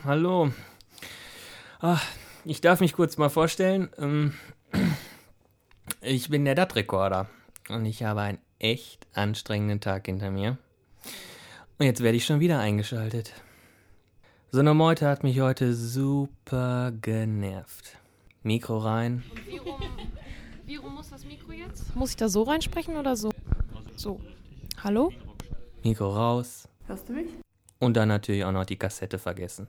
hallo. Ich darf mich kurz mal vorstellen. Ich bin der DAT-Rekorder und ich habe einen echt anstrengenden Tag hinter mir. Und jetzt werde ich schon wieder eingeschaltet. So eine Meute hat mich heute super genervt. Mikro rein. Und wie rum muss das Mikro jetzt? Muss ich da so reinsprechen oder so? So. Hallo? Mikro raus. Hörst du mich? Und dann natürlich auch noch die Kassette vergessen.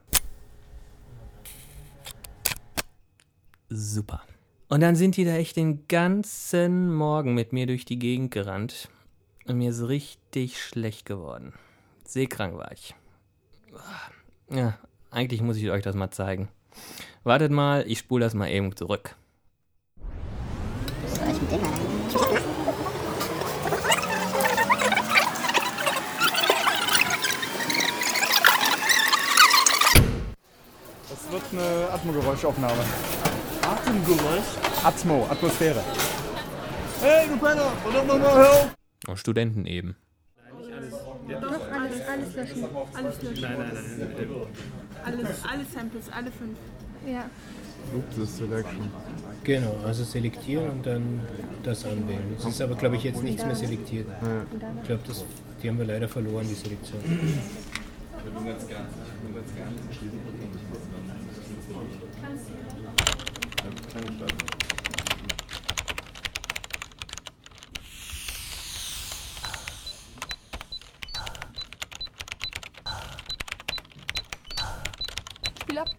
Super. Und dann sind die da echt den ganzen Morgen mit mir durch die Gegend gerannt. Und mir ist richtig schlecht geworden. Seekrank war ich. Ja, eigentlich muss ich euch das mal zeigen. Wartet mal, ich spule das mal eben zurück. Soll ich mit dem mal rein? Das wird eine Atmogeräuschaufnahme. Atemgeräusch? Atmosphäre. Hey, du Penner! Verdammt nochmal, hör auf! Und Studenten eben. Doch, alles löschen. Alles löschen. Nein. Alle Samples, alle 5. Ja. Loop Selection. Genau, also selektieren und dann das anwählen. Es ist aber, glaube ich, jetzt nichts mehr selektiert. Ich glaube, die haben wir leider verloren, die Selektion. Spiel ab.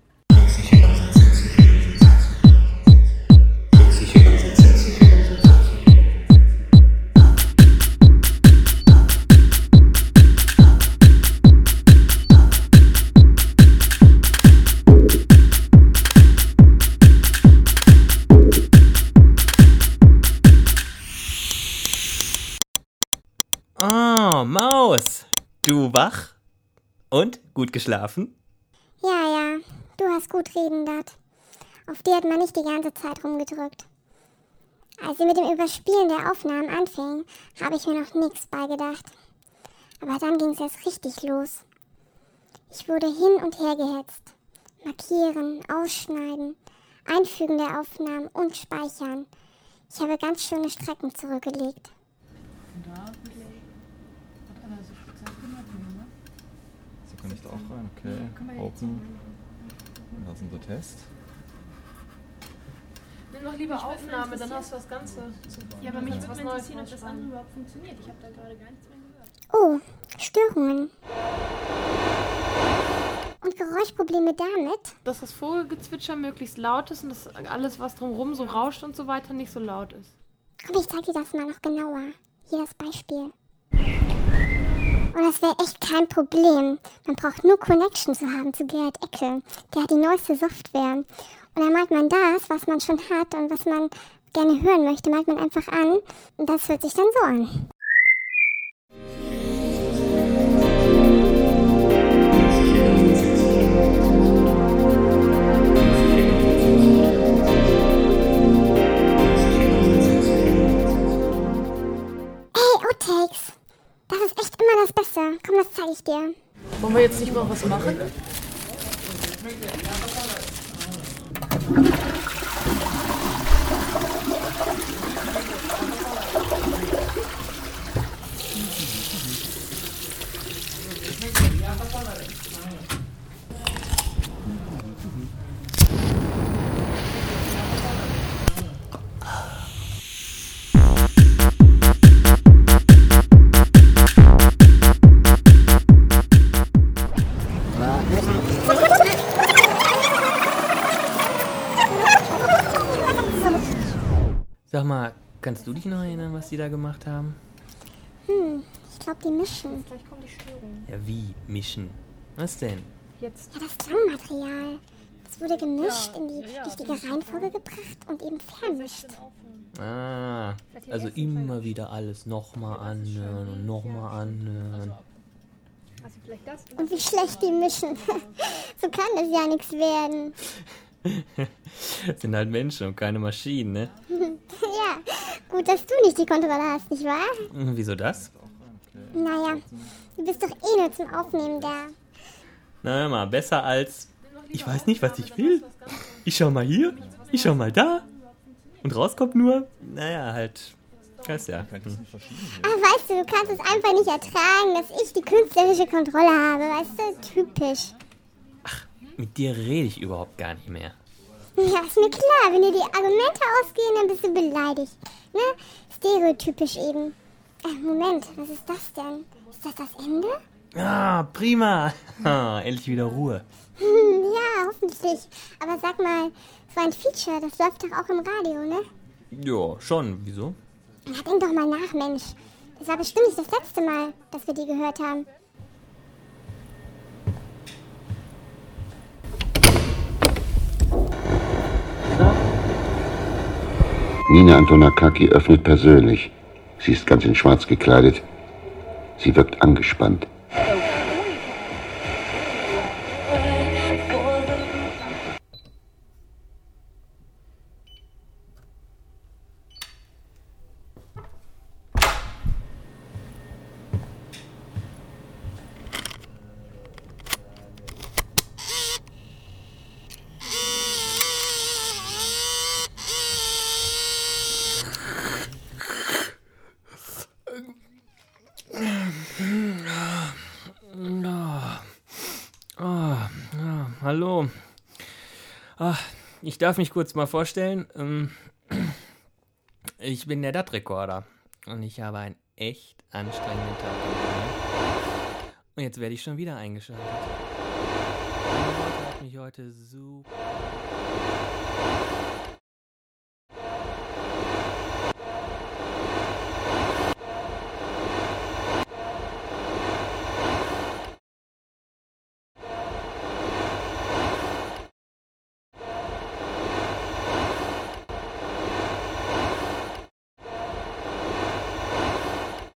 Oh, Maus! Du wach? Und? Gut geschlafen? Ja, du hast gut reden, Dat. Auf die hat man nicht die ganze Zeit rumgedrückt. Als sie mit dem Überspielen der Aufnahmen anfing, habe ich mir noch nichts beigedacht. Aber dann ging es erst richtig los. Ich wurde hin und her gehetzt. Markieren, ausschneiden, Einfügen der Aufnahmen und Speichern. Ich habe ganz schöne Strecken zurückgelegt. So kann ich da auch rein, okay. Open. Und das ist unser Test. Nimm doch lieber Aufnahme, dann hast du das Ganze. Ja, aber mich Kannst würde was Neues interessieren, ob das anfangen. andere überhaupt funktioniert. Ich habe da gerade gar nichts mehr gehört. Oh, Störungen. Und Geräuschprobleme damit? Dass das Vogelgezwitscher möglichst laut ist und dass alles, was drumherum so rauscht und so weiter, nicht so laut ist. Komm, ich zeig dir das mal noch genauer. Hier das Beispiel. Und das wäre echt kein Problem. Man braucht nur Connection zu haben zu Gerhard Eckel. Der hat die neueste Software. Und dann malt man das, was man schon hat und was man gerne hören möchte, malt man einfach an. Und das hört sich dann so an. Hey, Outtakes. Das ist echt immer das Beste. Komm, das zeige ich dir. Wollen wir jetzt nicht mal was machen? Sag mal, kannst du dich noch erinnern, was die da gemacht haben? Ich glaube, die mischen. Gleich kommt die Störung. Ja, wie? Mischen? Was denn? Jetzt. Ja, das Klangmaterial. Das wurde gemischt, in die richtige Reihenfolge gebracht und eben vermischt. Ah, also immer wieder alles nochmal anhören und nochmal anhören. Also vielleicht das. Und wie schlecht die mischen. So kann es ja nichts werden. Das sind halt Menschen und keine Maschinen, ne? Ja, gut, dass du nicht die Kontrolle hast, nicht wahr? Wieso das? Naja, du bist doch eh nur zum Aufnehmen da. Na hör mal, besser als... ich weiß nicht, was ich will. Ich schau mal hier, ich schau mal da. Und rauskommt nur, naja, halt, weißt ja. Weißt du, du kannst es einfach nicht ertragen, dass ich die künstlerische Kontrolle habe, weißt du? Typisch. Mit dir rede ich überhaupt gar nicht mehr. Ja, ist mir klar, wenn dir die Argumente ausgehen, dann bist du beleidigt. Ne? Stereotypisch eben. Moment, was ist das denn? Ist das das Ende? Ah, prima. Endlich wieder Ruhe. Ja, hoffentlich. Aber sag mal, so ein Feature, das läuft doch auch im Radio, ne? Ja, schon. Wieso? Na, denk doch mal nach, Mensch. Das war bestimmt nicht das letzte Mal, dass wir die gehört haben. Nina Antonakaki öffnet persönlich. Sie ist ganz in Schwarz gekleidet. Sie wirkt angespannt. Hallo. Ich darf mich kurz mal vorstellen. Ich bin der DAT-Rekorder und ich habe einen echt anstrengenden Tag hinter mir. Und jetzt werde ich schon wieder eingeschaltet. Meine Mutter hat mich heute super